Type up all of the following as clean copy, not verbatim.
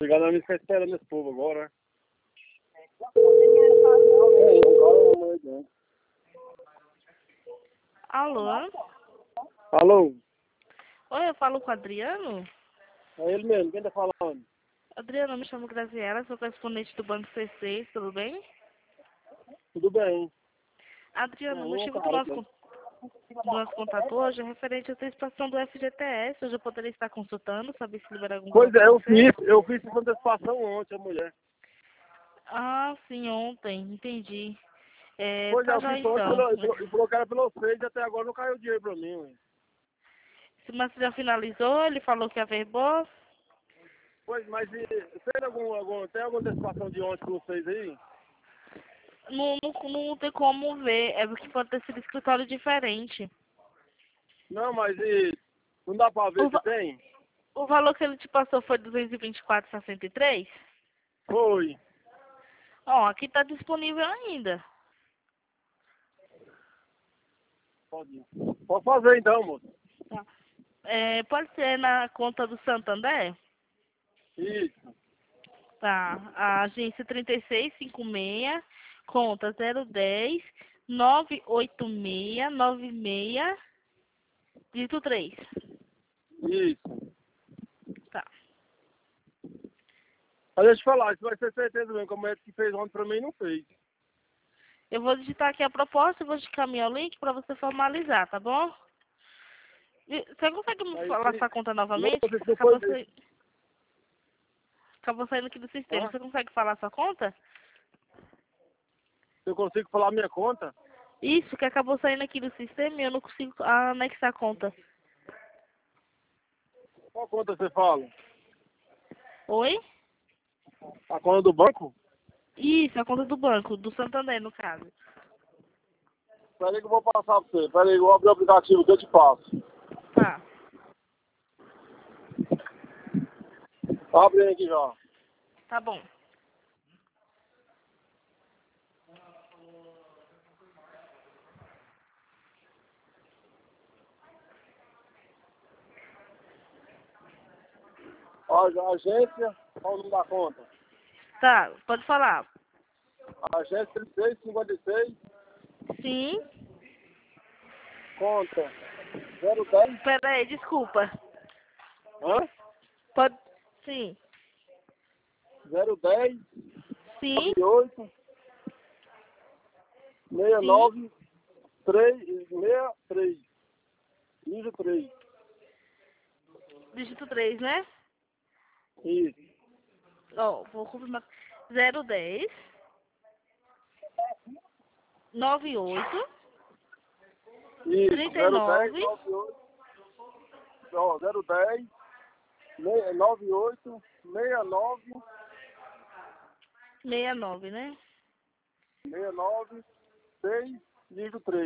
ligado, a mim fica esperando esse povo agora. Alô? Alô? Oi, eu falo com o Adriano? É ele mesmo, quem tá falando? Adriano, eu me chamo Graziela, sou correspondente do Banco C6, tudo bem? Tudo bem. Adriano, o Não, motivo cara, do nosso contato hoje é referente à antecipação do FGTS. Hoje eu poderia estar consultando, saber se liberar algum pois valor é, para você. eu fiz essa antecipação ontem, a mulher. Ah, sim, ontem, entendi. Pois é, Tá eu já fiz ontem, então. e falou que era pelo 6 e até agora não caiu dinheiro pra mim, ué. Mas você já finalizou? Ele falou que averbou? Pois, mas tem alguma antecipação de ontem pelo 6 aí? Não tem como ver, é porque pode ter sido escritório diferente. Não, mas não dá pra ver O, se va- tem? o valor que ele te passou foi 224,63? Foi. Ó, aqui tá disponível ainda. Pode. Pode fazer então, moço. Tá. Pode ser na conta do Santander? Isso. Tá. A agência 3656, conta 010 98696, dígito 3. Isso. Tá. Mas deixa eu te falar, isso vai ser certeza mesmo, como é que fez ontem pra mim não fez. Eu vou digitar aqui a proposta e vou te caminhar o link para você formalizar, tá bom? Você consegue me Aí falar se sua conta não, novamente? se não foi isso. Acabou saindo aqui do sistema. Hã? Você consegue falar sua conta? Se eu consigo falar minha conta, Isso, que acabou saindo aqui do sistema e eu não consigo anexar a conta. qual conta você fala? Oi? A conta do banco? Isso, a conta do banco, do Santander, no caso. Peraí que eu vou passar pra você. Peraí, eu vou abrir o aplicativo que eu te passo. Tá. Abre aí aqui já. Tá bom. Ó, a agência, qual o nome da conta? Tá, pode falar. A agência 3656, Sim. conta 010. Pera aí, desculpa. Hã? Pode. Sim. 010 Sim. 98 Sim. 69 363. Nível 3. Dígito 3, né? Isso. Ó, vou confirmar. 010 98 Isso. 010 39 98. Ó, 010 98 69 69, né? 69 6 nível 3.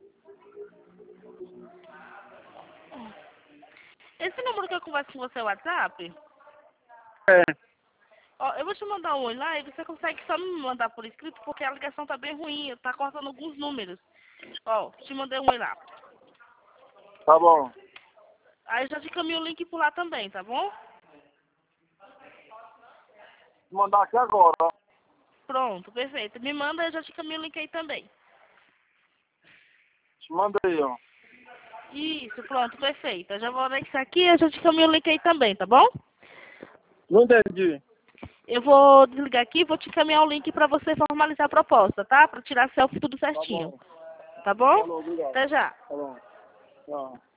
Esse número que eu converso com você é o WhatsApp? É. Ó, eu vou te mandar um oi lá e você consegue só me mandar por escrito porque a ligação tá bem ruim, tá cortando alguns números. Ó, te mandei um oi lá. Tá bom. Aí já te caminho o link por lá também, tá bom? Vou mandar aqui agora, ó. Pronto, perfeito. Me manda e eu já te caminho o link aí também. Te mandei, ó. Isso, pronto, perfeito. Eu já vou anexar aqui e eu já te caminho o link aí também, tá bom? Não entendi. Eu vou desligar aqui e vou te caminhar o link pra você formalizar a proposta, tá? Pra tirar selfie tudo Tá certinho. bom. Tá bom? Falou, obrigado. Até já. Tá bom. Tchau.